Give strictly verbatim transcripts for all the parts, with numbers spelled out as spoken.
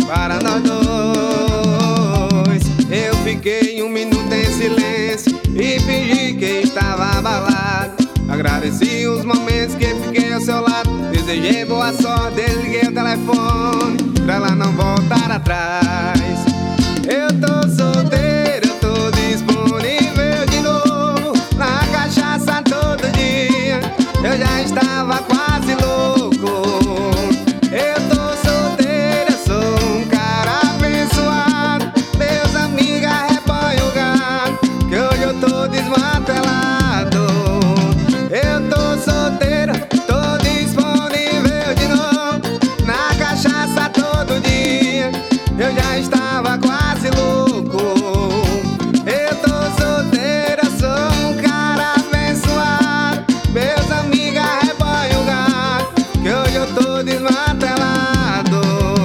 para nós dois. Eu fiquei um minuto em silêncio e fingi que estava abalado. Agradeci os momentos que fiquei ao seu lado. Desejei boa sorte, desliguei o telefone pra ela não voltar atrás. Eu tô solteiro, eu tô disponível de novo. Na cachaça todo dia, eu já estava quase louco. Eu tô solteiro, eu sou um cara abençoado. Meus amigos arrebanham o gado, que hoje eu tô desmantelado. Eu tô solteiro, tô disponível de novo. Na cachaça todo dia, eu já estava quase louco. Eu tô solteiro, eu sou um cara abençoado. Meus amigos arrebanham o gado, que hoje eu tô desmantelado.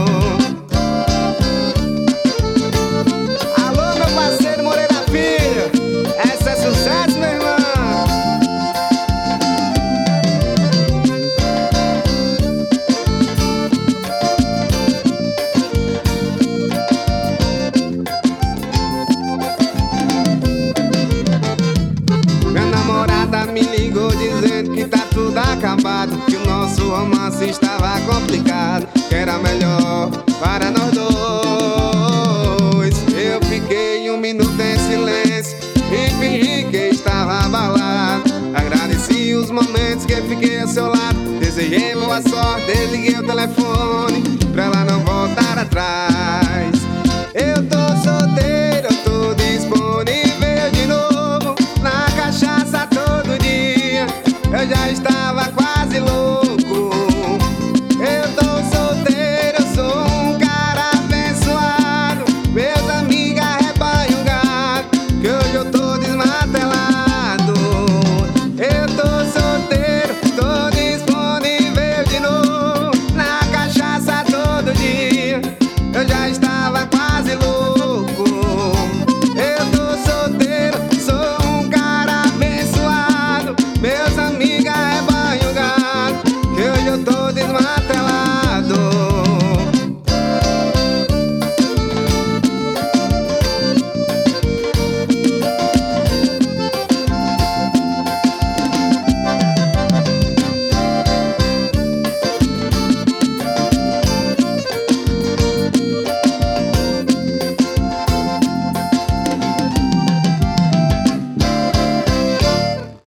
Alô, meu parceiro Moreira Filho, essa é sucesso, meu irmão. Minha namorada me ligou dizendo que tá tudo acabado, que o nosso romance estava complicado, que era melhor para nós dois. Eu fiquei um minuto em silêncio e fingi que estava abalado. Agradeci os momentos que fiquei ao seu lado. Desejei boa sorte, desliguei o telefone